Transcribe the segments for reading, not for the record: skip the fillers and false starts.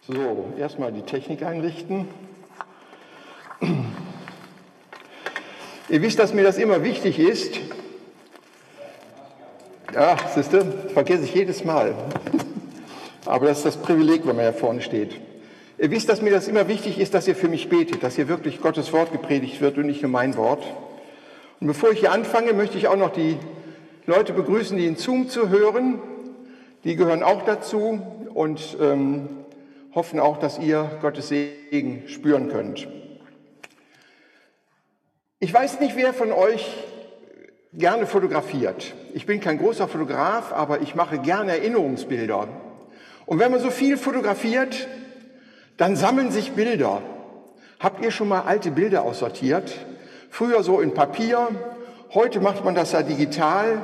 So, erstmal die Technik einrichten. Ihr wisst, dass mir das immer wichtig ist. Ja, siehst du, vergesse ich jedes Mal. Aber das ist das Privileg, wenn man hier vorne steht. Ihr wisst, dass mir das immer wichtig ist, dass ihr für mich betet, dass hier wirklich Gottes Wort gepredigt wird und nicht nur mein Wort. Und bevor ich hier anfange, möchte ich auch noch die Leute begrüßen, die in Zoom zuhören. Die gehören auch dazu und hoffen auch, dass ihr Gottes Segen spüren könnt. Ich weiß nicht, wer von euch gerne fotografiert. Ich bin kein großer Fotograf, aber ich mache gerne Erinnerungsbilder. Und wenn man so viel fotografiert, dann sammeln sich Bilder. Habt ihr schon mal alte Bilder aussortiert? Früher so in Papier, heute macht man das ja digital.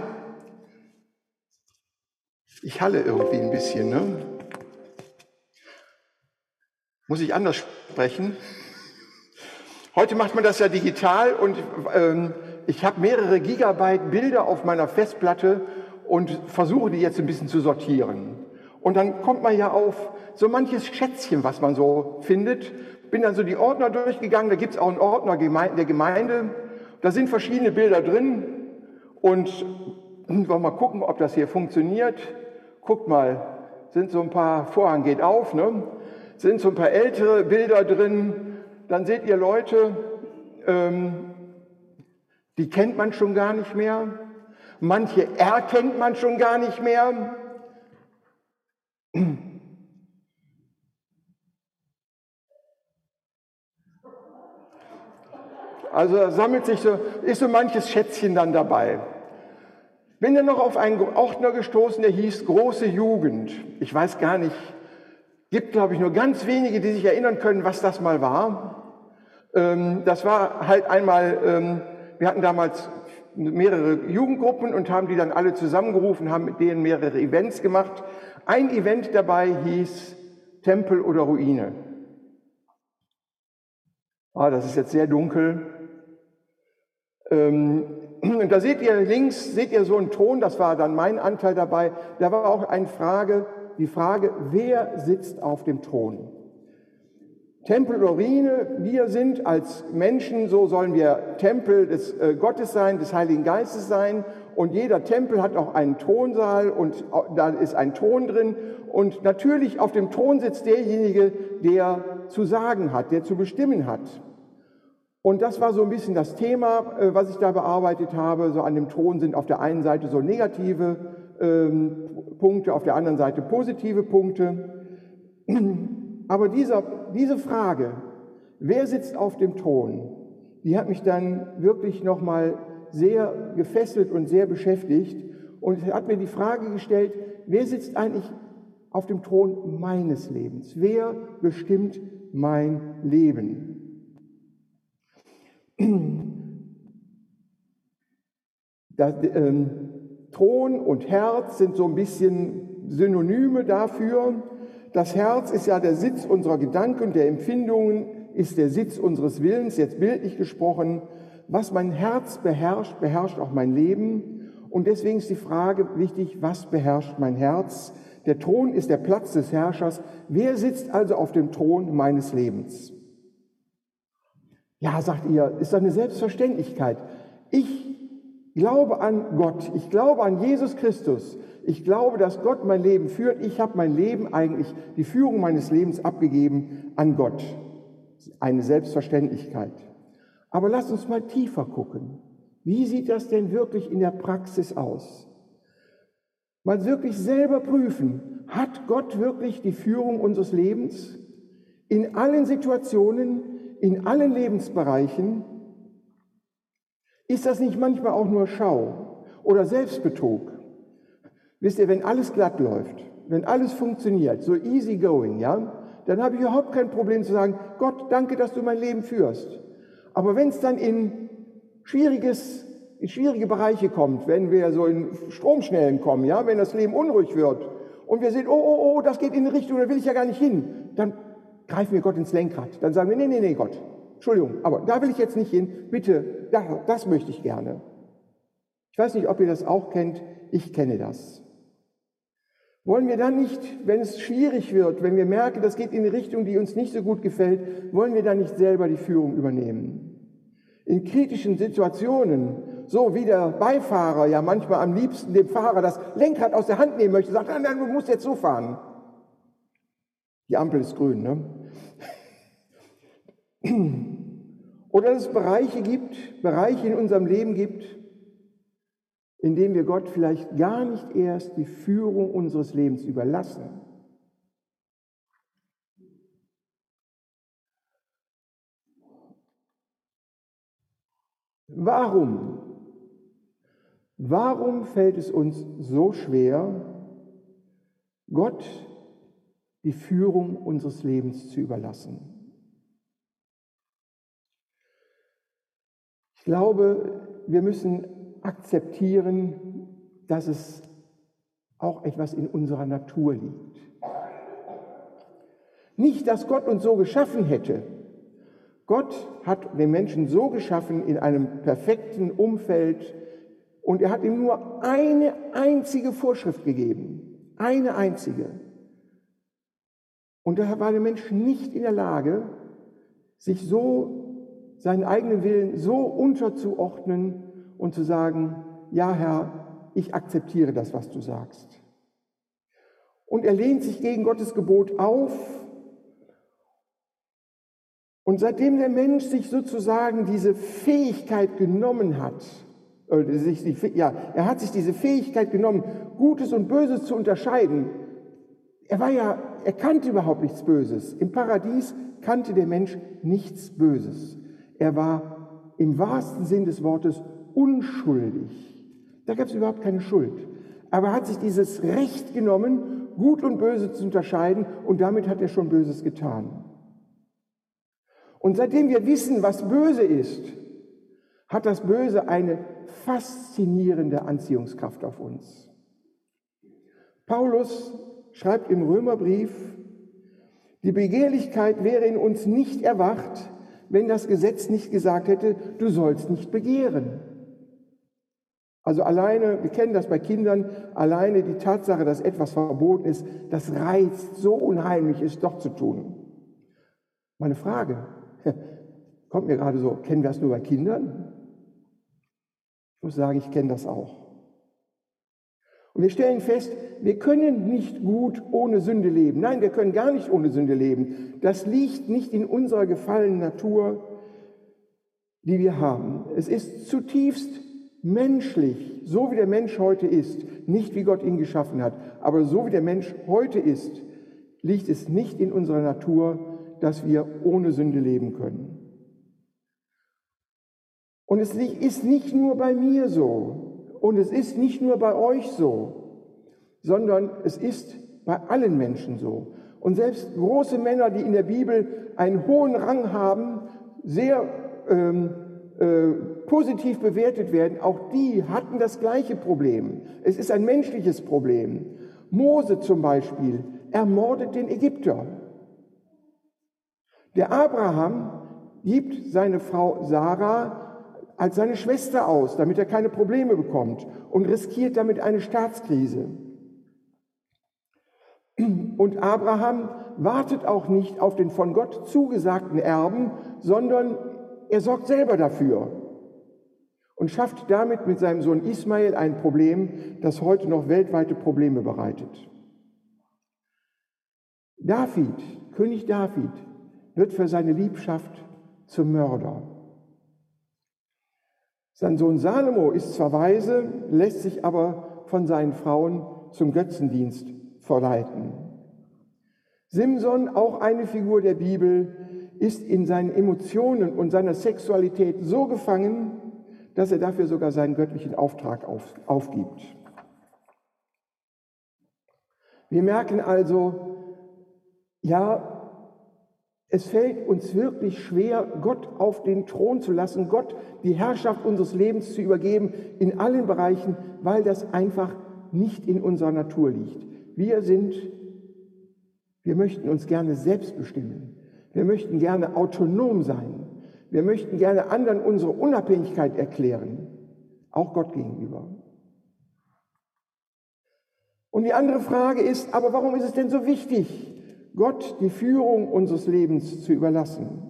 Ich halle irgendwie ein bisschen, ne? Muss ich anders sprechen? Heute macht man das ja digital und ich habe mehrere Gigabyte Bilder auf meiner Festplatte und versuche die jetzt ein bisschen zu sortieren. Und dann kommt man ja auf so manches Schätzchen, was man so findet. Bin dann so die Ordner durchgegangen, da gibt es auch einen Ordner der Gemeinde. Da sind verschiedene Bilder drin und wollen wir mal gucken, ob das hier funktioniert. Guckt mal, sind so ein paar, Vorhang geht auf, ne? Sind so ein paar ältere Bilder drin. Dann seht ihr Leute, die kennt man schon gar nicht mehr. Manche erkennt man schon gar nicht mehr. Also da sammelt sich ist so manches Schätzchen dann dabei. Bin dann noch auf einen Ordner gestoßen, der hieß Große Jugend. Ich weiß gar nicht, gibt glaube ich nur ganz wenige, die sich erinnern können, was das mal war. Das war halt einmal, wir hatten damals mehrere Jugendgruppen und haben die dann alle zusammengerufen, haben mit denen mehrere Events gemacht. Ein Event dabei hieß Tempel oder Ruine. Das ist jetzt sehr dunkel. Und da seht ihr links, seht ihr so einen Ton, das war dann mein Anteil dabei. Da war auch die Frage, wer sitzt auf dem Thron? Tempel oder Ruine, wir sind als Menschen, so sollen wir Tempel des Gottes sein, des Heiligen Geistes sein. Und jeder Tempel hat auch einen Thronsaal und da ist ein Thron drin. Und natürlich auf dem Thron sitzt derjenige, der zu sagen hat, der zu bestimmen hat. Und das war so ein bisschen das Thema, was ich da bearbeitet habe. So an dem Thron sind auf der einen Seite so negative Punkte, auf der anderen Seite positive Punkte. Aber diese Frage, wer sitzt auf dem Thron, die hat mich dann wirklich nochmal sehr gefesselt und sehr beschäftigt. Und hat mir die Frage gestellt, wer sitzt eigentlich auf dem Thron meines Lebens? Wer bestimmt mein Leben? Thron und Herz sind so ein bisschen Synonyme dafür. Das Herz ist ja der Sitz unserer Gedanken, der Empfindungen, ist der Sitz unseres Willens, jetzt bildlich gesprochen. Was mein Herz beherrscht, beherrscht auch mein Leben. Und deswegen ist die Frage wichtig, was beherrscht mein Herz? Der Thron ist der Platz des Herrschers. Wer sitzt also auf dem Thron meines Lebens? Ja, sagt ihr, ist doch eine Selbstverständlichkeit. Ich glaube an Gott, ich glaube an Jesus Christus. Ich glaube, dass Gott mein Leben führt. Ich habe mein Leben eigentlich, die Führung meines Lebens abgegeben an Gott. Eine Selbstverständlichkeit. Aber lasst uns mal tiefer gucken. Wie sieht das denn wirklich in der Praxis aus? Mal wirklich selber prüfen. Hat Gott wirklich die Führung unseres Lebens? In allen Situationen, in allen Lebensbereichen? Ist das nicht manchmal auch nur Schau oder Selbstbetrug? Wisst ihr, wenn alles glatt läuft, wenn alles funktioniert, so easy going, ja, dann habe ich überhaupt kein Problem zu sagen, Gott, danke, dass du mein Leben führst. Aber wenn es dann in schwierige Bereiche kommt, wenn wir so in Stromschnellen kommen, ja, wenn das Leben unruhig wird und wir sehen, oh, das geht in eine Richtung, da will ich ja gar nicht hin, dann greifen wir Gott ins Lenkrad. Dann sagen wir, nee, Gott, Entschuldigung, aber da will ich jetzt nicht hin, bitte, das möchte ich gerne. Ich weiß nicht, ob ihr das auch kennt, ich kenne das. Wollen wir dann nicht, wenn es schwierig wird, wenn wir merken, das geht in eine Richtung, die uns nicht so gut gefällt, wollen wir dann nicht selber die Führung übernehmen? In kritischen Situationen, so wie der Beifahrer ja manchmal am liebsten dem Fahrer das Lenkrad aus der Hand nehmen möchte, sagt, nein, du musst jetzt so fahren. Die Ampel ist grün, ne? Oder dass es Bereiche in unserem Leben gibt, in denen wir Gott vielleicht gar nicht erst die Führung unseres Lebens überlassen. Warum fällt es uns so schwer, Gott die Führung unseres Lebens zu überlassen? Ich glaube, wir müssen akzeptieren, dass es auch etwas in unserer Natur liegt. Nicht, dass Gott uns so geschaffen hätte. Gott hat den Menschen so geschaffen in einem perfekten Umfeld und er hat ihm nur eine einzige Vorschrift gegeben. Eine einzige. Und daher war der Mensch nicht in der Lage, sich so seinen eigenen Willen so unterzuordnen und zu sagen, ja Herr, ich akzeptiere das, was du sagst. Und er lehnt sich gegen Gottes Gebot auf. Und seitdem der Mensch sich sozusagen diese Fähigkeit genommen hat, er hat sich diese Fähigkeit genommen, Gutes und Böses zu unterscheiden. Er kannte überhaupt nichts Böses. Im Paradies kannte der Mensch nichts Böses. Er war im wahrsten Sinn des Wortes unschuldig. Da gab es überhaupt keine Schuld. Aber er hat sich dieses Recht genommen, Gut und Böse zu unterscheiden, und damit hat er schon Böses getan. Und seitdem wir wissen, was böse ist, hat das Böse eine faszinierende Anziehungskraft auf uns. Paulus schreibt im Römerbrief, die Begehrlichkeit wäre in uns nicht erwacht, wenn das Gesetz nicht gesagt hätte, du sollst nicht begehren. Also alleine, wir kennen das bei Kindern, alleine die Tatsache, dass etwas verboten ist, das reizt so unheimlich, es doch zu tun. Meine Frage, kommt mir gerade so, kennen wir das nur bei Kindern? Ich muss sagen, ich kenne das auch. Und wir stellen fest, wir können nicht gut ohne Sünde leben. Nein, wir können gar nicht ohne Sünde leben. Das liegt nicht in unserer gefallenen Natur, die wir haben. Es ist zutiefst menschlich, so wie der Mensch heute ist, nicht wie Gott ihn geschaffen hat, aber so wie der Mensch heute ist, liegt es nicht in unserer Natur, dass wir ohne Sünde leben können. Und es ist nicht nur bei mir so und es ist nicht nur bei euch so, sondern es ist bei allen Menschen so. Und selbst große Männer, die in der Bibel einen hohen Rang haben, sehr positiv bewertet werden, auch die hatten das gleiche Problem. Es ist ein menschliches Problem. Mose zum Beispiel ermordet den Ägypter. Der Abraham gibt seine Frau Sarah als seine Schwester aus, damit er keine Probleme bekommt, und riskiert damit eine Staatskrise. Und Abraham wartet auch nicht auf den von Gott zugesagten Erben, sondern er sorgt selber dafür und schafft damit mit seinem Sohn Ismael ein Problem, das heute noch weltweite Probleme bereitet. König David, wird für seine Liebschaft zum Mörder. Sein Sohn Salomo ist zwar weise, lässt sich aber von seinen Frauen zum Götzendienst verleiten. Simson, auch eine Figur der Bibel, ist in seinen Emotionen und seiner Sexualität so gefangen, dass er dafür sogar seinen göttlichen Auftrag aufgibt. Wir merken also, ja, es fällt uns wirklich schwer, Gott auf den Thron zu lassen, Gott die Herrschaft unseres Lebens zu übergeben in allen Bereichen, weil das einfach nicht in unserer Natur liegt. Wir möchten uns gerne selbst bestimmen. Wir möchten gerne autonom sein. Wir möchten gerne anderen unsere Unabhängigkeit erklären, auch Gott gegenüber. Und die andere Frage ist, aber warum ist es denn so wichtig, Gott die Führung unseres Lebens zu überlassen?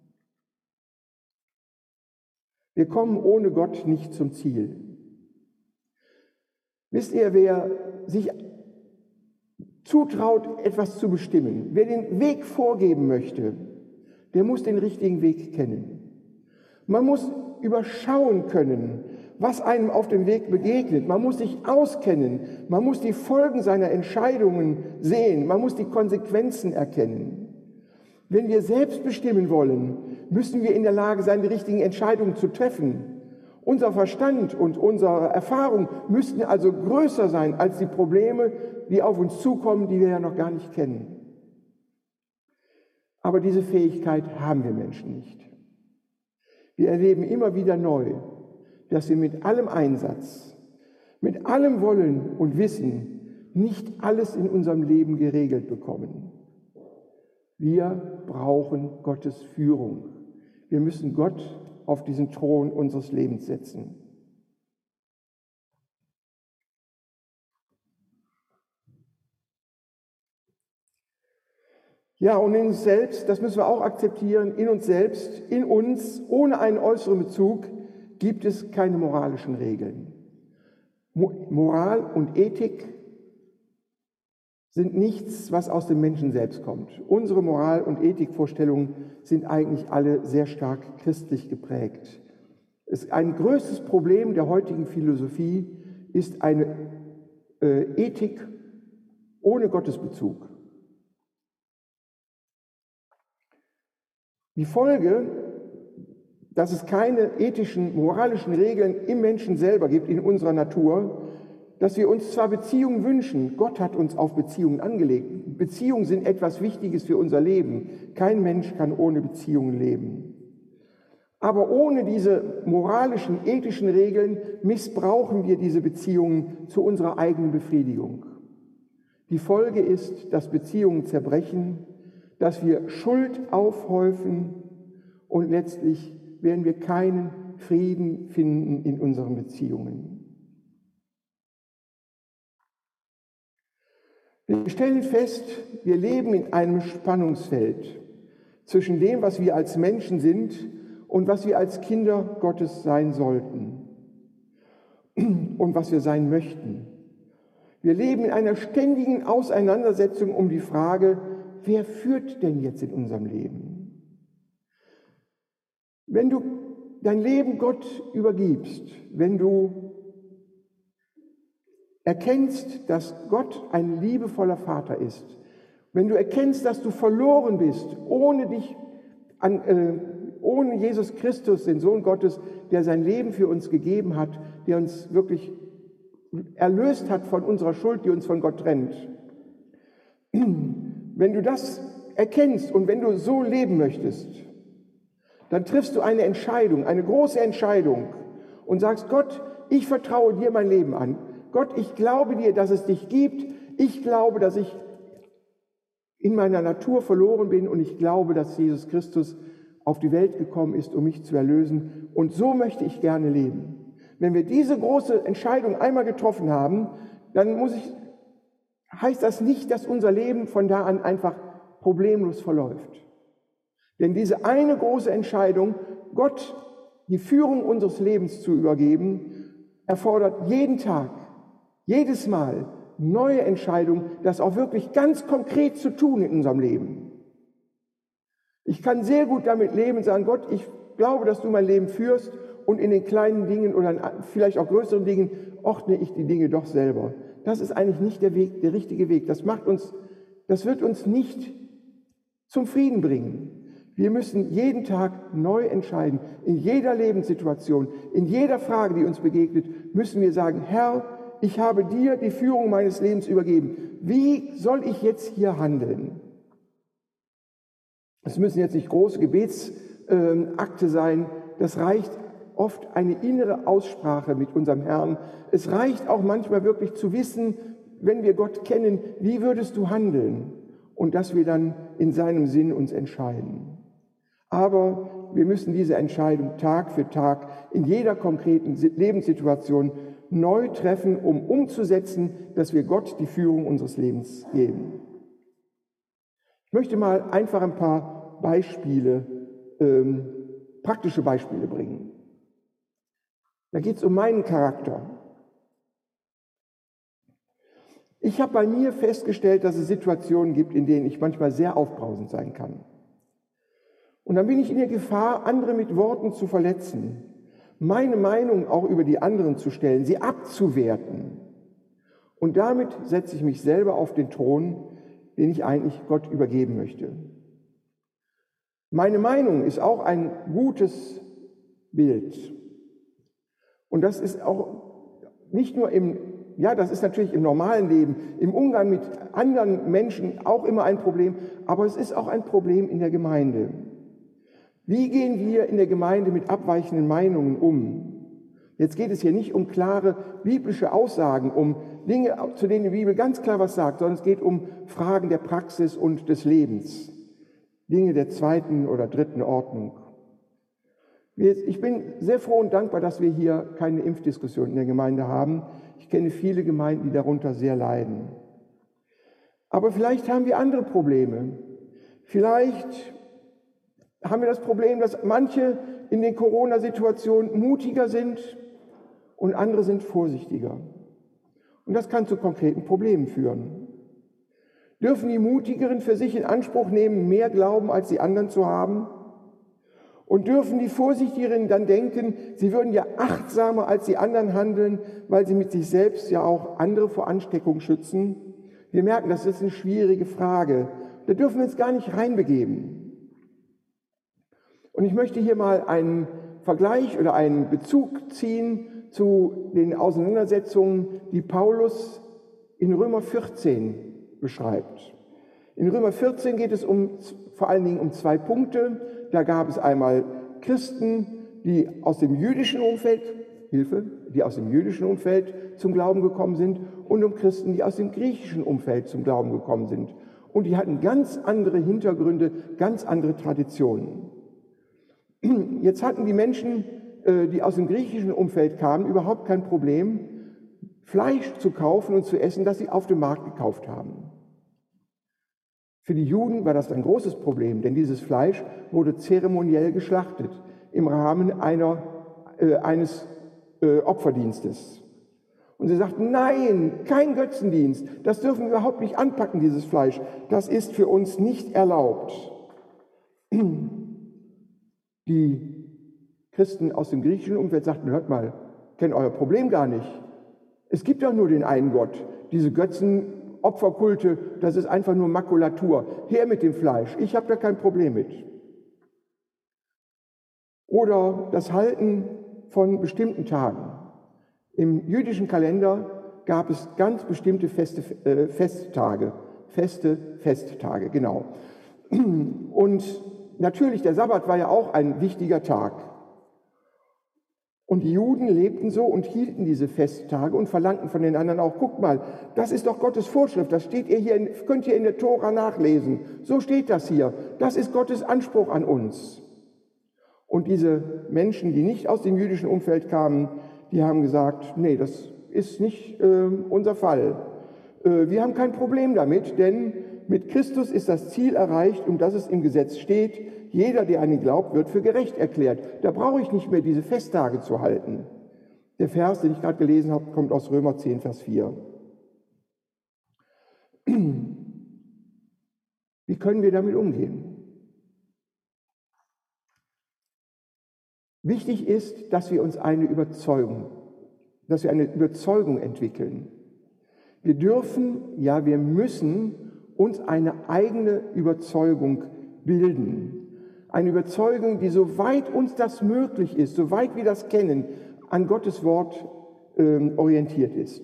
Wir kommen ohne Gott nicht zum Ziel. Wisst ihr, wer sich zutraut, etwas zu bestimmen, wer den Weg vorgeben möchte, der muss den richtigen Weg kennen. Man muss überschauen können, was einem auf dem Weg begegnet. Man muss sich auskennen. Man muss die Folgen seiner Entscheidungen sehen. Man muss die Konsequenzen erkennen. Wenn wir selbst bestimmen wollen, müssen wir in der Lage sein, die richtigen Entscheidungen zu treffen. Unser Verstand und unsere Erfahrung müssten also größer sein als die Probleme, die auf uns zukommen, die wir ja noch gar nicht kennen. Aber diese Fähigkeit haben wir Menschen nicht. Wir erleben immer wieder neu, dass wir mit allem Einsatz, mit allem Wollen und Wissen nicht alles in unserem Leben geregelt bekommen. Wir brauchen Gottes Führung. Wir müssen Gott auf diesen Thron unseres Lebens setzen. Ja, und in uns selbst, das müssen wir auch akzeptieren, in uns selbst, in uns, ohne einen äußeren Bezug, gibt es keine moralischen Regeln. Moral und Ethik sind nichts, was aus dem Menschen selbst kommt. Unsere Moral- und Ethikvorstellungen sind eigentlich alle sehr stark christlich geprägt. Ein größtes Problem der heutigen Philosophie ist eine Ethik ohne Gottesbezug. Die Folge, dass es keine ethischen, moralischen Regeln im Menschen selber gibt, in unserer Natur, dass wir uns zwar Beziehungen wünschen, Gott hat uns auf Beziehungen angelegt. Beziehungen sind etwas Wichtiges für unser Leben. Kein Mensch kann ohne Beziehungen leben. Aber ohne diese moralischen, ethischen Regeln missbrauchen wir diese Beziehungen zu unserer eigenen Befriedigung. Die Folge ist, dass Beziehungen zerbrechen, dass wir Schuld aufhäufen und letztlich werden wir keinen Frieden finden in unseren Beziehungen. Wir stellen fest, wir leben in einem Spannungsfeld zwischen dem, was wir als Menschen sind und was wir als Kinder Gottes sein sollten und was wir sein möchten. Wir leben in einer ständigen Auseinandersetzung um die Frage, wer führt denn jetzt in unserem Leben? Wenn du dein Leben Gott übergibst, wenn du erkennst, dass Gott ein liebevoller Vater ist, wenn du erkennst, dass du verloren bist, ohne Jesus Christus, den Sohn Gottes, der sein Leben für uns gegeben hat, der uns wirklich erlöst hat von unserer Schuld, die uns von Gott trennt. Wenn du das erkennst und wenn du so leben möchtest, dann triffst du eine Entscheidung, eine große Entscheidung und sagst, Gott, ich vertraue dir mein Leben an. Gott, ich glaube dir, dass es dich gibt. Ich glaube, dass ich in meiner Natur verloren bin und ich glaube, dass Jesus Christus auf die Welt gekommen ist, um mich zu erlösen. Und so möchte ich gerne leben. Wenn wir diese große Entscheidung einmal getroffen haben, dann heißt das nicht, dass unser Leben von da an einfach problemlos verläuft. Denn diese eine große Entscheidung, Gott die Führung unseres Lebens zu übergeben, erfordert jeden Tag, jedes Mal neue Entscheidungen, das auch wirklich ganz konkret zu tun in unserem Leben. Ich kann sehr gut damit leben und sagen, Gott, ich glaube, dass du mein Leben führst und in den kleinen Dingen oder vielleicht auch größeren Dingen ordne ich die Dinge doch selber. Das ist eigentlich nicht der Weg, der richtige Weg. Das wird uns nicht zum Frieden bringen. Wir müssen jeden Tag neu entscheiden. In jeder Lebenssituation, in jeder Frage, die uns begegnet, müssen wir sagen, Herr, ich habe dir die Führung meines Lebens übergeben. Wie soll ich jetzt hier handeln? Es müssen jetzt nicht große Gebetsakte sein. Das reicht oft eine innere Aussprache mit unserem Herrn. Es reicht auch manchmal wirklich zu wissen, wenn wir Gott kennen, wie würdest du handeln? Und dass wir dann in seinem Sinn uns entscheiden. Aber wir müssen diese Entscheidung Tag für Tag in jeder konkreten Lebenssituation neu treffen, um umzusetzen, dass wir Gott die Führung unseres Lebens geben. Ich möchte mal einfach ein paar Beispiele, praktische Beispiele bringen. Da geht es um meinen Charakter. Ich habe bei mir festgestellt, dass es Situationen gibt, in denen ich manchmal sehr aufbrausend sein kann. Und dann bin ich in der Gefahr, andere mit Worten zu verletzen, meine Meinung auch über die anderen zu stellen, sie abzuwerten. Und damit setze ich mich selber auf den Thron, den ich eigentlich Gott übergeben möchte. Meine Meinung ist auch ein gutes Bild. Und das ist auch nicht nur das ist natürlich im normalen Leben, im Umgang mit anderen Menschen auch immer ein Problem, aber es ist auch ein Problem in der Gemeinde. Wie gehen wir in der Gemeinde mit abweichenden Meinungen um? Jetzt geht es hier nicht um klare biblische Aussagen, um Dinge, zu denen die Bibel ganz klar was sagt, sondern es geht um Fragen der Praxis und des Lebens. Dinge der zweiten oder dritten Ordnung. Ich bin sehr froh und dankbar, dass wir hier keine Impfdiskussion in der Gemeinde haben. Ich kenne viele Gemeinden, die darunter sehr leiden. Aber vielleicht haben wir andere Probleme. Vielleicht haben wir das Problem, dass manche in den Corona-Situationen mutiger sind und andere sind vorsichtiger. Und das kann zu konkreten Problemen führen. Dürfen die Mutigeren für sich in Anspruch nehmen, mehr Glauben als die anderen zu haben? Und dürfen die Vorsichtigeren dann denken, sie würden ja achtsamer als die anderen handeln, weil sie mit sich selbst ja auch andere vor Ansteckung schützen? Wir merken, das ist eine schwierige Frage. Da dürfen wir uns gar nicht reinbegeben. Und ich möchte hier mal einen Vergleich oder einen Bezug ziehen zu den Auseinandersetzungen, die Paulus in Römer 14 beschreibt. In Römer 14 geht es vor allen Dingen um zwei Punkte. Da gab es einmal Christen, die aus dem jüdischen Umfeld zum Glauben gekommen sind, und um Christen, die aus dem griechischen Umfeld zum Glauben gekommen sind. Und die hatten ganz andere Hintergründe, ganz andere Traditionen. Jetzt hatten die Menschen, die aus dem griechischen Umfeld kamen, überhaupt kein Problem, Fleisch zu kaufen und zu essen, das sie auf dem Markt gekauft haben. Für die Juden war das ein großes Problem, denn dieses Fleisch wurde zeremoniell geschlachtet im Rahmen eines Opferdienstes. Und sie sagten, nein, kein Götzendienst, das dürfen wir überhaupt nicht anpacken, dieses Fleisch, das ist für uns nicht erlaubt. Die Christen aus dem griechischen Umfeld sagten, hört mal, kennt euer Problem gar nicht. Es gibt doch nur den einen Gott. Diese Götzenopferkulte, das ist einfach nur Makulatur. Her mit dem Fleisch, ich habe da kein Problem mit. Oder das Halten von bestimmten Tagen. Im jüdischen Kalender gab es ganz bestimmte Festtage, genau. Und natürlich, der Sabbat war ja auch ein wichtiger Tag. Und die Juden lebten so und hielten diese Festtage und verlangten von den anderen auch, guckt mal, das ist doch Gottes Vorschrift, das steht ihr hier, könnt ihr in der Tora nachlesen. So steht das hier. Das ist Gottes Anspruch an uns. Und diese Menschen, die nicht aus dem jüdischen Umfeld kamen, die haben gesagt, nee, das ist nicht unser Fall. Wir haben kein Problem damit, denn mit Christus ist das Ziel erreicht, um das es im Gesetz steht. Jeder, der an ihn glaubt, wird für gerecht erklärt. Da brauche ich nicht mehr diese Festtage zu halten. Der Vers, den ich gerade gelesen habe, kommt aus Römer 10, Vers 4. Wie können wir damit umgehen? Wichtig ist, dass wir eine Überzeugung entwickeln. Wir dürfen, ja, wir müssen uns eine eigene Überzeugung bilden. Eine Überzeugung, die soweit uns das möglich ist, soweit wir das kennen, an Gottes Wort orientiert ist.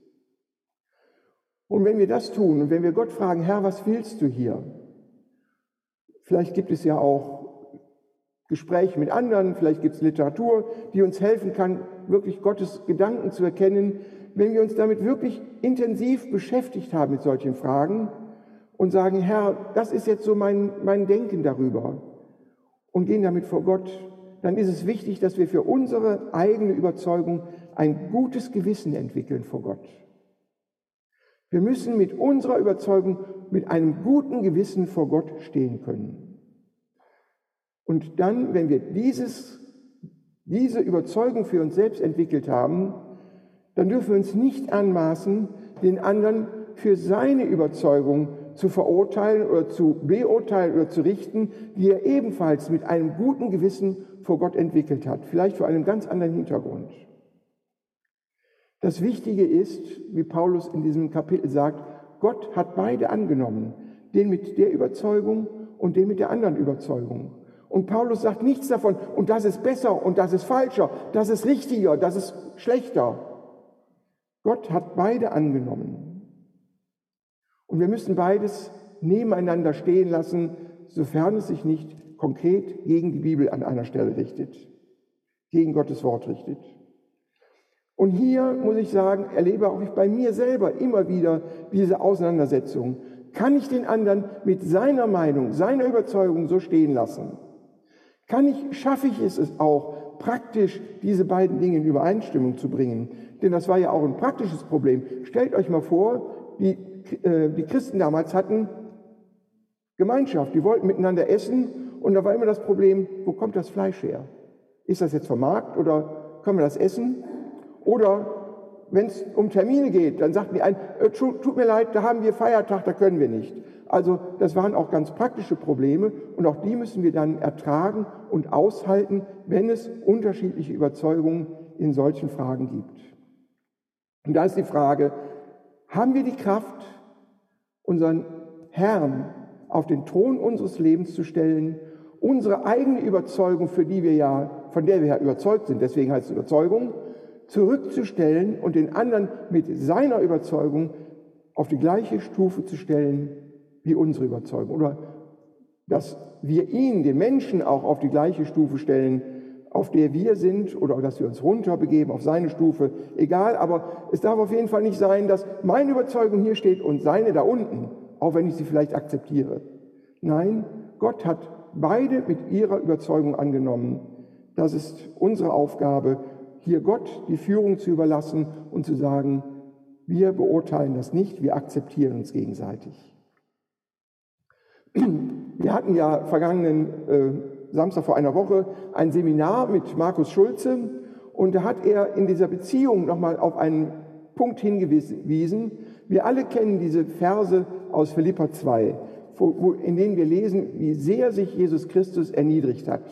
Und wenn wir das tun und wenn wir Gott fragen, Herr, was willst du hier? Vielleicht gibt es ja auch Gespräche mit anderen, vielleicht gibt es Literatur, die uns helfen kann, wirklich Gottes Gedanken zu erkennen. Wenn wir uns damit wirklich intensiv beschäftigt haben mit solchen Fragen und sagen, Herr, das ist jetzt so mein Denken darüber und gehen damit vor Gott, dann ist es wichtig, dass wir für unsere eigene Überzeugung ein gutes Gewissen entwickeln vor Gott. Wir müssen mit unserer Überzeugung, mit einem guten Gewissen vor Gott stehen können. Und dann, wenn wir diese Überzeugung für uns selbst entwickelt haben, dann dürfen wir uns nicht anmaßen, den anderen für seine Überzeugung zu verurteilen oder zu beurteilen oder zu richten, die er ebenfalls mit einem guten Gewissen vor Gott entwickelt hat, vielleicht vor einem ganz anderen Hintergrund. Das Wichtige ist, wie Paulus in diesem Kapitel sagt, Gott hat beide angenommen, den mit der Überzeugung und den mit der anderen Überzeugung. Und Paulus sagt nichts davon, und das ist besser und das ist falscher, das ist richtiger, das ist schlechter. Gott hat beide angenommen. Und wir müssen beides nebeneinander stehen lassen, sofern es sich nicht konkret gegen die Bibel an einer Stelle richtet, gegen Gottes Wort richtet. Und hier, muss ich sagen, erlebe auch ich bei mir selber immer wieder diese Auseinandersetzung. Kann ich den anderen mit seiner Meinung, seiner Überzeugung so stehen lassen? Schaffe ich es auch, praktisch diese beiden Dinge in Übereinstimmung zu bringen? Denn das war ja auch ein praktisches Problem. Stellt euch mal vor, die Christen damals hatten Gemeinschaft, die wollten miteinander essen und da war immer das Problem, wo kommt das Fleisch her? Ist das jetzt vom Markt oder können wir das essen? Oder wenn es um Termine geht, dann sagten die einen, tut mir leid, da haben wir Feiertag, da können wir nicht. Also das waren auch ganz praktische Probleme und auch die müssen wir dann ertragen und aushalten, wenn es unterschiedliche Überzeugungen in solchen Fragen gibt. Und da ist die Frage, haben wir die Kraft, unseren Herrn auf den Thron unseres Lebens zu stellen, unsere eigene Überzeugung, von der wir ja überzeugt sind, deswegen heißt es Überzeugung, zurückzustellen und den anderen mit seiner Überzeugung auf die gleiche Stufe zu stellen wie unsere Überzeugung. Oder dass wir ihn, den Menschen, auch auf die gleiche Stufe stellen, auf der wir sind, oder dass wir uns runterbegeben auf seine Stufe, egal, aber es darf auf jeden Fall nicht sein, dass meine Überzeugung hier steht und seine da unten, auch wenn ich sie vielleicht akzeptiere. Nein, Gott hat beide mit ihrer Überzeugung angenommen. Das ist unsere Aufgabe, hier Gott die Führung zu überlassen und zu sagen, wir beurteilen das nicht, wir akzeptieren uns gegenseitig. Wir hatten ja vergangenen Samstag vor einer Woche ein Seminar mit Markus Schulze und da hat er in dieser Beziehung nochmal auf einen Punkt hingewiesen. Wir alle kennen diese Verse aus Philipper 2, in denen wir lesen, wie sehr sich Jesus Christus erniedrigt hat.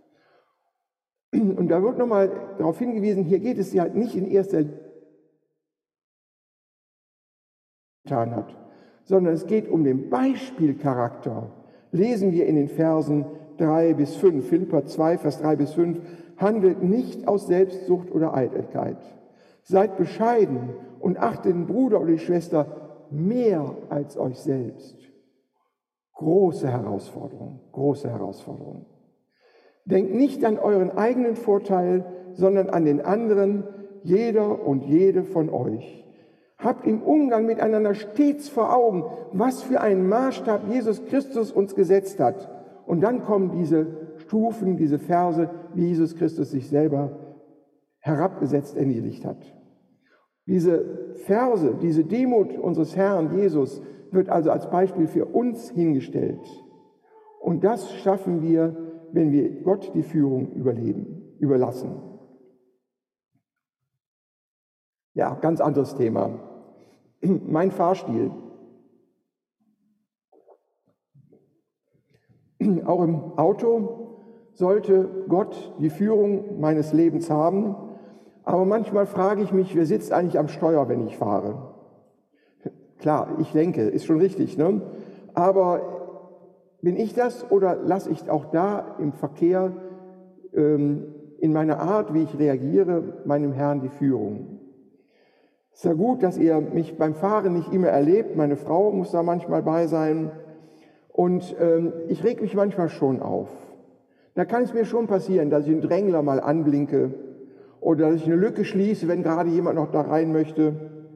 Und da wird nochmal darauf hingewiesen, hier geht es ja nicht in erster Linie getan hat, sondern es geht um den Beispielcharakter. Lesen wir in den Versen 3 bis 5, Philipper 2, Vers 3 bis 5, handelt nicht aus Selbstsucht oder Eitelkeit. Seid bescheiden und achtet den Bruder oder die Schwester mehr als euch selbst. Große Herausforderung, große Herausforderung. Denkt nicht an euren eigenen Vorteil, sondern an den anderen, jeder und jede von euch. Habt im Umgang miteinander stets vor Augen, was für einen Maßstab Jesus Christus uns gesetzt hat. Und dann kommen diese Stufen, diese Verse, wie Jesus Christus sich selber herabgesetzt, erniedrigt hat. Diese Verse, diese Demut unseres Herrn Jesus wird also als Beispiel für uns hingestellt. Und das schaffen wir, wenn wir Gott die Führung überlassen. Ja, ganz anderes Thema. Mein Fahrstil. Auch im Auto sollte Gott die Führung meines Lebens haben. Aber manchmal frage ich mich, wer sitzt eigentlich am Steuer, wenn ich fahre? Klar, ich lenke, ist schon richtig, ne? Aber bin ich das oder lasse ich auch da im Verkehr, in meiner Art, wie ich reagiere, meinem Herrn die Führung? Es ist ja gut, dass ihr mich beim Fahren nicht immer erlebt. Meine Frau muss da manchmal bei sein. Und ich reg mich manchmal schon auf. Da kann es mir schon passieren, dass ich einen Drängler mal anblinke oder dass ich eine Lücke schließe, wenn gerade jemand noch da rein möchte.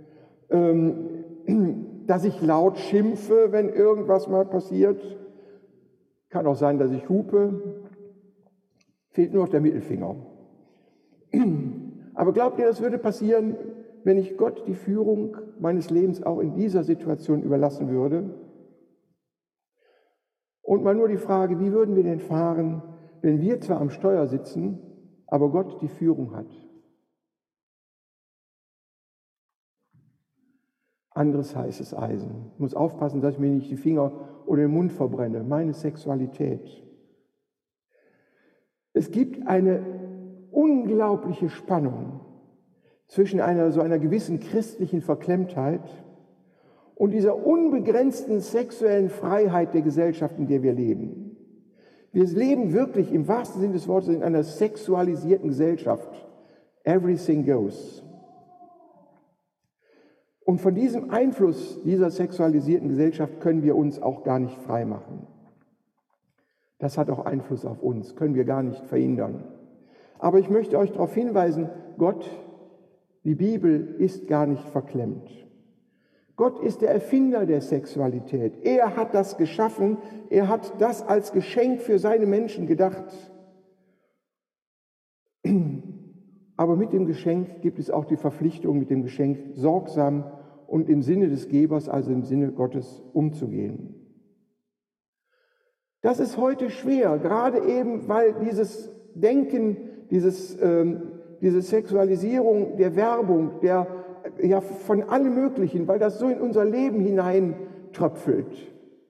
Dass ich laut schimpfe, wenn irgendwas mal passiert. Kann auch sein, dass ich hupe. Fehlt nur noch der Mittelfinger. Aber glaubt ihr, das würde passieren, wenn ich Gott die Führung meines Lebens auch in dieser Situation überlassen würde? Und mal nur die Frage, wie würden wir denn fahren, wenn wir zwar am Steuer sitzen, aber Gott die Führung hat? Anderes heißes Eisen. Ich muss aufpassen, dass ich mir nicht die Finger oder den Mund verbrenne. Meine Sexualität. Es gibt eine unglaubliche Spannung zwischen einer gewissen christlichen Verklemmtheit und dieser unbegrenzten sexuellen Freiheit der Gesellschaft, in der wir leben. Wir leben wirklich im wahrsten Sinne des Wortes in einer sexualisierten Gesellschaft. Everything goes. Und von diesem Einfluss dieser sexualisierten Gesellschaft können wir uns auch gar nicht frei machen. Das hat auch Einfluss auf uns, können wir gar nicht verhindern. Aber ich möchte euch darauf hinweisen, Gott, die Bibel ist gar nicht verklemmt. Gott ist der Erfinder der Sexualität. Er hat das geschaffen, er hat das als Geschenk für seine Menschen gedacht. Aber mit dem Geschenk gibt es auch die Verpflichtung, mit dem Geschenk sorgsam und im Sinne des Gebers, also im Sinne Gottes, umzugehen. Das ist heute schwer, gerade eben, weil dieses Denken, diese Sexualisierung der Werbung, von allem Möglichen, weil das so in unser Leben hineintröpfelt.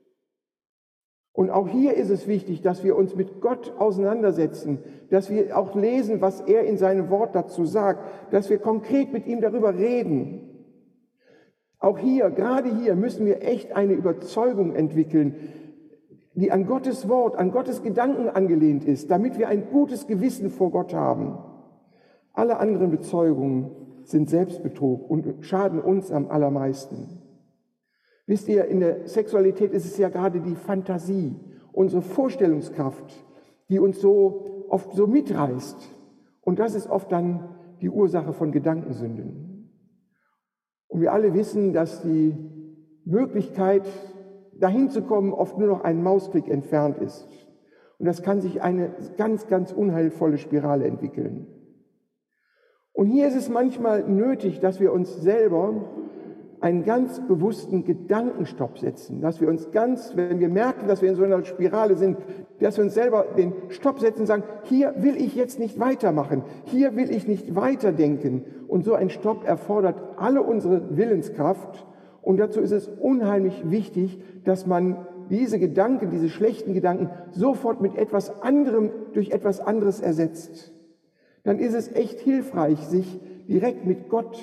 Und auch hier ist es wichtig, dass wir uns mit Gott auseinandersetzen, dass wir auch lesen, was er in seinem Wort dazu sagt, dass wir konkret mit ihm darüber reden. Auch hier, gerade hier, müssen wir echt eine Überzeugung entwickeln, die an Gottes Wort, an Gottes Gedanken angelehnt ist, damit wir ein gutes Gewissen vor Gott haben. Alle anderen Bezeugungen sind Selbstbetrug und schaden uns am allermeisten. Wisst ihr, in der Sexualität ist es ja gerade die Fantasie, unsere Vorstellungskraft, die uns so oft so mitreißt. Und das ist oft dann die Ursache von Gedankensünden. Und wir alle wissen, dass die Möglichkeit, dahin zu kommen, oft nur noch einen Mausklick entfernt ist. Und das kann sich eine ganz, ganz unheilvolle Spirale entwickeln. Und hier ist es manchmal nötig, dass wir uns selber einen ganz bewussten Gedankenstopp setzen, dass wir uns wenn wir merken, dass wir in so einer Spirale sind, dass wir uns selber den Stopp setzen und sagen, hier will ich jetzt nicht weitermachen, hier will ich nicht weiterdenken. Und so ein Stopp erfordert alle unsere Willenskraft. Und dazu ist es unheimlich wichtig, dass man diese Gedanken, diese schlechten Gedanken sofort mit etwas anderem, durch etwas anderes ersetzt. Dann ist es echt hilfreich, sich direkt mit Gott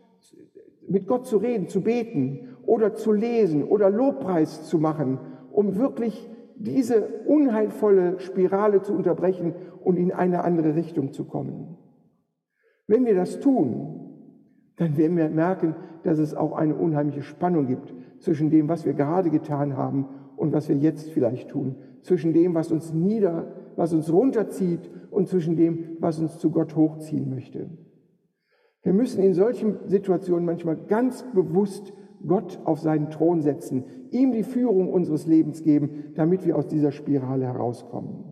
zu reden, zu beten oder zu lesen oder Lobpreis zu machen, um wirklich diese unheilvolle Spirale zu unterbrechen und in eine andere Richtung zu kommen. Wenn wir das tun, dann werden wir merken, dass es auch eine unheimliche Spannung gibt zwischen dem, was wir gerade getan haben und was wir jetzt vielleicht tun, zwischen dem, was uns runterzieht und zwischen dem, was uns zu Gott hochziehen möchte. Wir müssen in solchen Situationen manchmal ganz bewusst Gott auf seinen Thron setzen, ihm die Führung unseres Lebens geben, damit wir aus dieser Spirale herauskommen.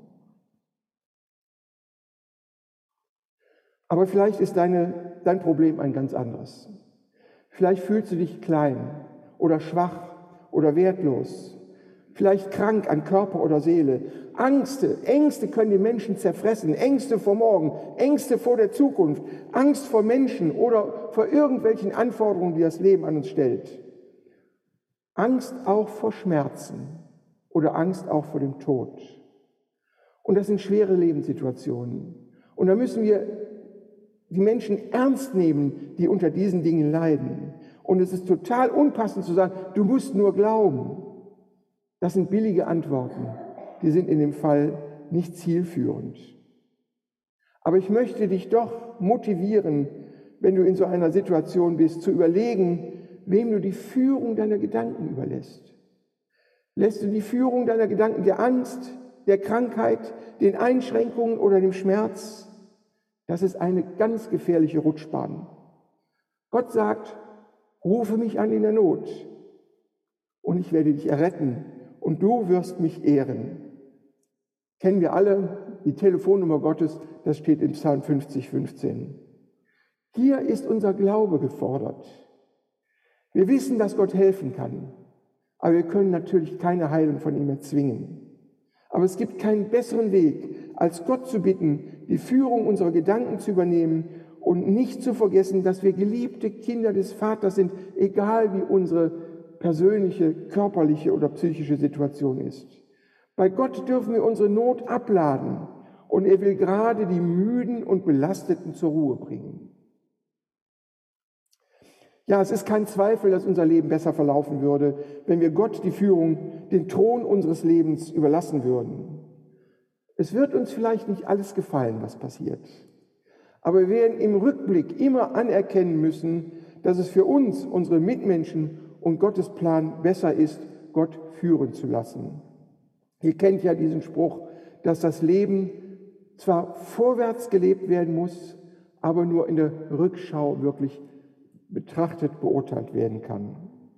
Aber vielleicht ist dein Problem ein ganz anderes. Vielleicht fühlst du dich klein oder schwach oder wertlos, vielleicht krank an Körper oder Seele. Ängste können die Menschen zerfressen, Ängste vor morgen, Ängste vor der Zukunft, Angst vor Menschen oder vor irgendwelchen Anforderungen, die das Leben an uns stellt. Angst auch vor Schmerzen oder Angst auch vor dem Tod. Und das sind schwere Lebenssituationen. Und da müssen wir die Menschen ernst nehmen, die unter diesen Dingen leiden. Und es ist total unpassend zu sagen, du musst nur glauben. Das sind billige Antworten. Die sind in dem Fall nicht zielführend. Aber ich möchte dich doch motivieren, wenn du in so einer Situation bist, zu überlegen, wem du die Führung deiner Gedanken überlässt. Lässt du die Führung deiner Gedanken der Angst, der Krankheit, den Einschränkungen oder dem Schmerz? Das ist eine ganz gefährliche Rutschbahn. Gott sagt, rufe mich an in der Not und ich werde dich erretten und du wirst mich ehren. Kennen wir alle die Telefonnummer Gottes, das steht im Psalm 50,15. Hier ist unser Glaube gefordert. Wir wissen, dass Gott helfen kann, aber wir können natürlich keine Heilung von ihm erzwingen. Aber es gibt keinen besseren Weg, als Gott zu bitten, die Führung unserer Gedanken zu übernehmen und nicht zu vergessen, dass wir geliebte Kinder des Vaters sind, egal wie unsere persönliche, körperliche oder psychische Situation ist. Bei Gott dürfen wir unsere Not abladen und er will gerade die Müden und Belasteten zur Ruhe bringen. Ja, es ist kein Zweifel, dass unser Leben besser verlaufen würde, wenn wir Gott die Führung, den Thron unseres Lebens überlassen würden. Es wird uns vielleicht nicht alles gefallen, was passiert. Aber wir werden im Rückblick immer anerkennen müssen, dass es für uns, unsere Mitmenschen und Gottes Plan besser ist, Gott führen zu lassen. Ihr kennt ja diesen Spruch, dass das Leben zwar vorwärts gelebt werden muss, aber nur in der Rückschau wirklich betrachtet, beurteilt werden kann.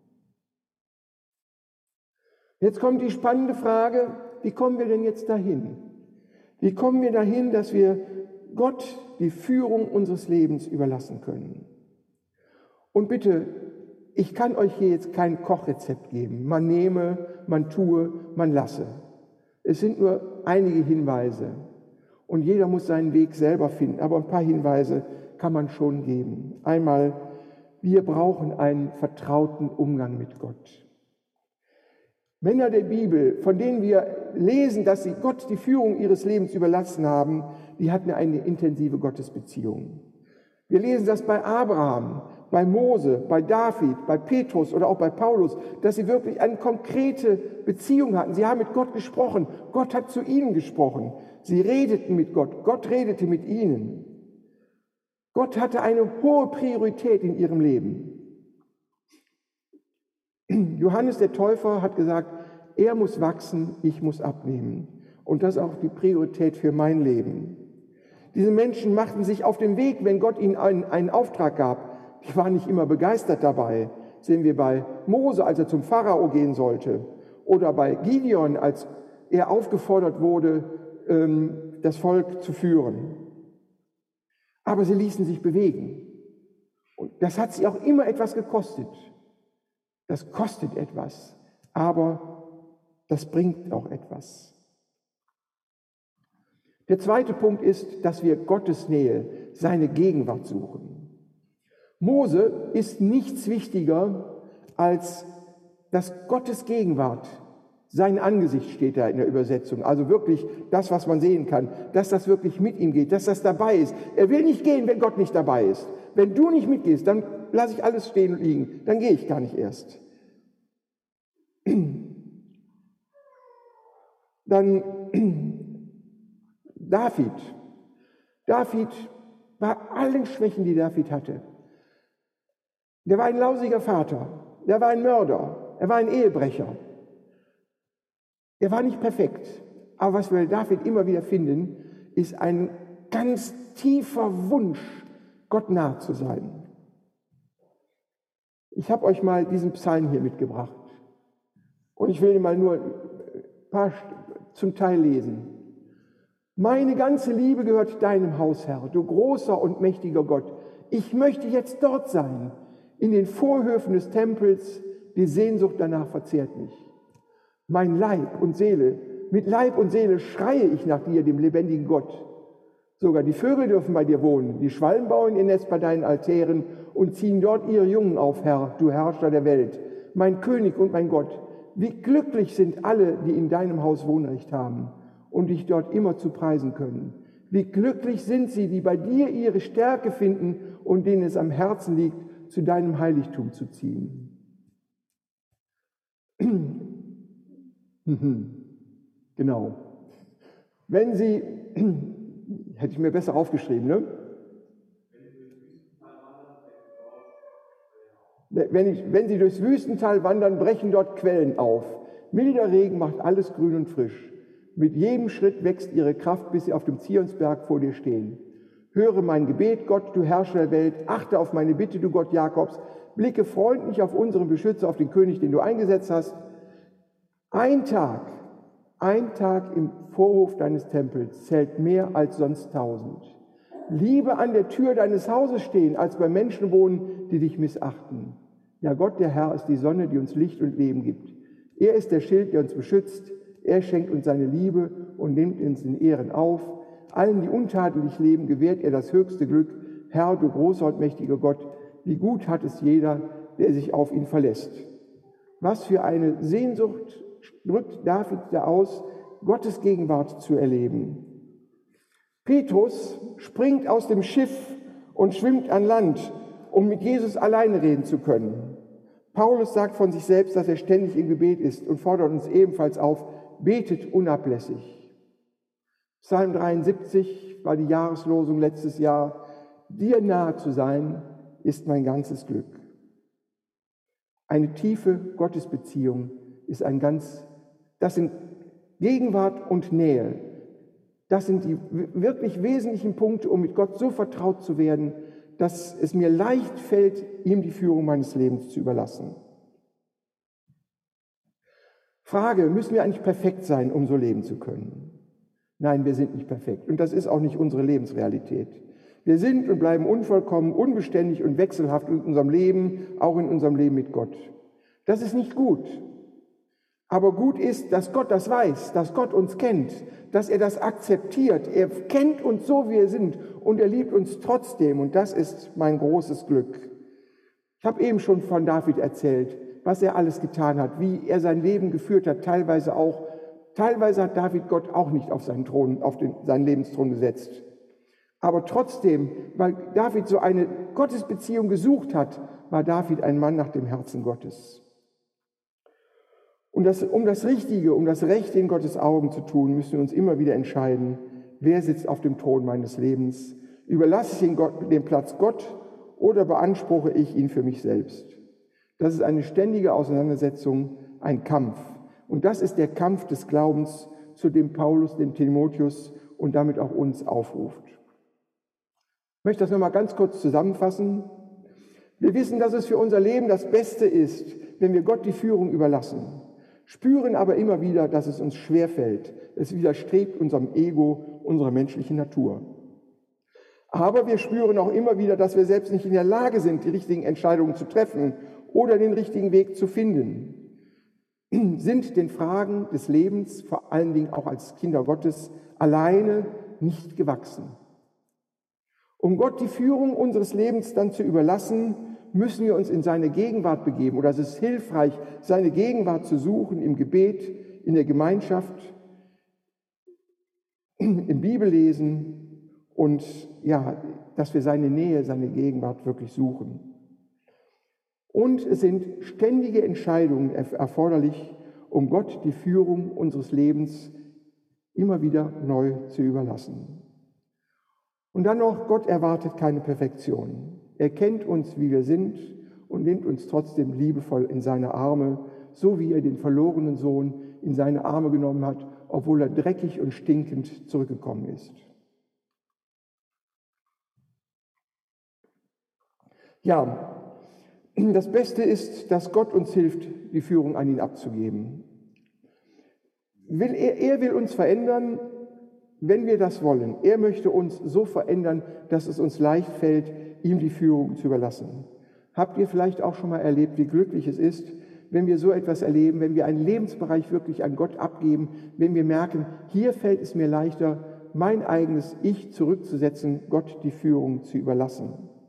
Jetzt kommt die spannende Frage, wie kommen wir denn jetzt dahin? Wie kommen wir dahin, dass wir Gott die Führung unseres Lebens überlassen können? Und bitte, ich kann euch hier jetzt kein Kochrezept geben. Man nehme, man tue, man lasse. Es sind nur einige Hinweise. Und jeder muss seinen Weg selber finden. Aber ein paar Hinweise kann man schon geben. Einmal, wir brauchen einen vertrauten Umgang mit Gott. Männer der Bibel, von denen wir lesen, dass sie Gott die Führung ihres Lebens überlassen haben, die hatten eine intensive Gottesbeziehung. Wir lesen das bei Abraham, bei Mose, bei David, bei Petrus oder auch bei Paulus, dass sie wirklich eine konkrete Beziehung hatten. Sie haben mit Gott gesprochen. Gott hat zu ihnen gesprochen. Sie redeten mit Gott. Gott redete mit ihnen. Gott hatte eine hohe Priorität in ihrem Leben. Johannes der Täufer hat gesagt, er muss wachsen, ich muss abnehmen. Und das ist auch die Priorität für mein Leben. Diese Menschen machten sich auf den Weg, wenn Gott ihnen einen Auftrag gab. Die waren nicht immer begeistert dabei. Das sehen wir bei Mose, als er zum Pharao gehen sollte. Oder bei Gideon, als er aufgefordert wurde, das Volk zu führen. Aber sie ließen sich bewegen. Und das hat sie auch immer etwas gekostet. Das kostet etwas, aber das bringt auch etwas. Der zweite Punkt ist, dass wir Gottes Nähe, seine Gegenwart suchen. Mose ist nichts wichtiger, als dass Gottes Gegenwart, sein Angesicht steht da in der Übersetzung, also wirklich das, was man sehen kann, dass das wirklich mit ihm geht, dass das dabei ist. Er will nicht gehen, wenn Gott nicht dabei ist. Wenn du nicht mitgehst, dann lasse ich alles stehen und liegen, dann gehe ich gar nicht erst. Dann David. David, bei allen Schwächen, die David hatte, der war ein lausiger Vater, der war ein Mörder, er war ein Ehebrecher. Er war nicht perfekt, aber was wir David immer wieder finden, ist ein ganz tiefer Wunsch, Gott nahe zu sein. Ich habe euch mal diesen Psalm hier mitgebracht und ich will ihn mal nur ein paar zum Teil lesen. Meine ganze Liebe gehört deinem Haus, Herr, du großer und mächtiger Gott. Ich möchte jetzt dort sein, in den Vorhöfen des Tempels, die Sehnsucht danach verzehrt mich. Mein Leib und Seele, mit Leib und Seele schreie ich nach dir, dem lebendigen Gott. Sogar die Vögel dürfen bei dir wohnen, die Schwalben bauen ihr Nest bei deinen Altären und ziehen dort ihre Jungen auf, Herr, du Herrscher der Welt, mein König und mein Gott. Wie glücklich sind alle, die in deinem Haus Wohnrecht haben und dich dort immer zu preisen können. Wie glücklich sind sie, die bei dir ihre Stärke finden und denen es am Herzen liegt, zu deinem Heiligtum zu ziehen. Genau. Wenn sie, hätte ich mir besser aufgeschrieben, ne? Wenn sie durchs Wüstental wandern, brechen dort Quellen auf. Milder Regen macht alles grün und frisch. Mit jedem Schritt wächst ihre Kraft, bis sie auf dem Zionsberg vor dir stehen. Höre mein Gebet, Gott, du Herrscher der Welt, achte auf meine Bitte, du Gott Jakobs, blicke freundlich auf unseren Beschützer, auf den König, den du eingesetzt hast. Ein Tag im Vorhof deines Tempels zählt mehr als sonst 1000. Liebe an der Tür deines Hauses stehen, als bei Menschen wohnen, die dich missachten. Ja, Gott, der Herr, ist die Sonne, die uns Licht und Leben gibt. Er ist der Schild, der uns beschützt. Er schenkt uns seine Liebe und nimmt uns in Ehren auf. Allen, die untadelig leben, gewährt er das höchste Glück. Herr, du großer und mächtiger Gott, wie gut hat es jeder, der sich auf ihn verlässt. Was für eine Sehnsucht drückt David da aus, Gottes Gegenwart zu erleben. Petrus springt aus dem Schiff und schwimmt an Land, um mit Jesus alleine reden zu können. Paulus sagt von sich selbst, dass er ständig im Gebet ist und fordert uns ebenfalls auf, betet unablässig. Psalm 73 war die Jahreslosung letztes Jahr. Dir nahe zu sein, ist mein ganzes Glück. Eine tiefe Gottesbeziehung ist das sind Gegenwart und Nähe. Das sind die wirklich wesentlichen Punkte, um mit Gott so vertraut zu werden, dass es mir leicht fällt, ihm die Führung meines Lebens zu überlassen. Frage, müssen wir eigentlich perfekt sein, um so leben zu können? Nein, wir sind nicht perfekt und das ist auch nicht unsere Lebensrealität. Wir sind und bleiben unvollkommen, unbeständig und wechselhaft in unserem Leben, auch in unserem Leben mit Gott. Das ist nicht gut. Aber gut ist, dass Gott das weiß, dass Gott uns kennt, dass er das akzeptiert. Er kennt uns so, wie wir sind und er liebt uns trotzdem und das ist mein großes Glück. Ich habe eben schon von David erzählt, was er alles getan hat, wie er sein Leben geführt hat, teilweise hat David Gott auch nicht auf seinen Thron, seinen Lebensthron gesetzt. Aber trotzdem, weil David so eine Gottesbeziehung gesucht hat, war David ein Mann nach dem Herzen Gottes. Und um das Richtige, um das Rechte in Gottes Augen zu tun, müssen wir uns immer wieder entscheiden, wer sitzt auf dem Thron meines Lebens? Überlasse ich den Platz Gott oder beanspruche ich ihn für mich selbst? Das ist eine ständige Auseinandersetzung, ein Kampf. Und das ist der Kampf des Glaubens, zu dem Paulus den Timotheus und damit auch uns aufruft. Ich möchte das nochmal ganz kurz zusammenfassen. Wir wissen, dass es für unser Leben das Beste ist, wenn wir Gott die Führung überlassen. Spüren aber immer wieder, dass es uns schwerfällt. Es widerstrebt unserem Ego, unserer menschlichen Natur. Aber wir spüren auch immer wieder, dass wir selbst nicht in der Lage sind, die richtigen Entscheidungen zu treffen oder den richtigen Weg zu finden. Sind den Fragen des Lebens, vor allen Dingen auch als Kinder Gottes, alleine nicht gewachsen. Um Gott die Führung unseres Lebens dann zu überlassen, müssen wir uns in seine Gegenwart begeben. Oder es ist hilfreich, seine Gegenwart zu suchen im Gebet, in der Gemeinschaft, im Bibellesen und ja, dass wir seine Nähe, seine Gegenwart wirklich suchen. Und es sind ständige Entscheidungen erforderlich, um Gott die Führung unseres Lebens immer wieder neu zu überlassen. Und dann noch, Gott erwartet keine Perfektion. Er kennt uns, wie wir sind und nimmt uns trotzdem liebevoll in seine Arme, so wie er den verlorenen Sohn in seine Arme genommen hat, obwohl er dreckig und stinkend zurückgekommen ist. Ja, das Beste ist, dass Gott uns hilft, die Führung an ihn abzugeben. Er will uns verändern, wenn wir das wollen. Er möchte uns so verändern, dass es uns leicht fällt, ihm die Führung zu überlassen. Habt ihr vielleicht auch schon mal erlebt, wie glücklich es ist, wenn wir so etwas erleben, wenn wir einen Lebensbereich wirklich an Gott abgeben, wenn wir merken, hier fällt es mir leichter, mein eigenes Ich zurückzusetzen, Gott die Führung zu überlassen.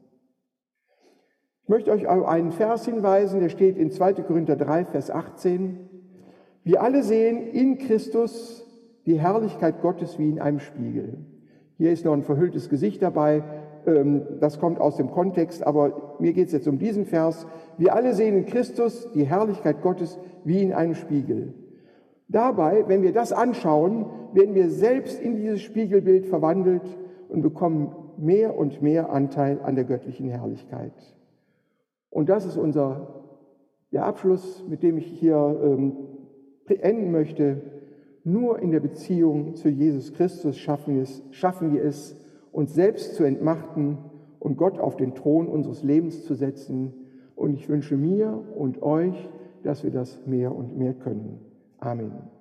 Ich möchte euch auf einen Vers hinweisen, der steht in 2. Korinther 3, Vers 18. Wir alle sehen in Christus die Herrlichkeit Gottes wie in einem Spiegel. Hier ist noch ein verhülltes Gesicht dabei, das kommt aus dem Kontext, aber mir geht es jetzt um diesen Vers. Wir alle sehen in Christus die Herrlichkeit Gottes wie in einem Spiegel. Dabei, wenn wir das anschauen, werden wir selbst in dieses Spiegelbild verwandelt und bekommen mehr und mehr Anteil an der göttlichen Herrlichkeit. Und das ist der Abschluss, mit dem ich hier enden möchte. Nur in der Beziehung zu Jesus Christus schaffen wir es, uns selbst zu entmachten und Gott auf den Thron unseres Lebens zu setzen. Und ich wünsche mir und euch, dass wir das mehr und mehr können. Amen.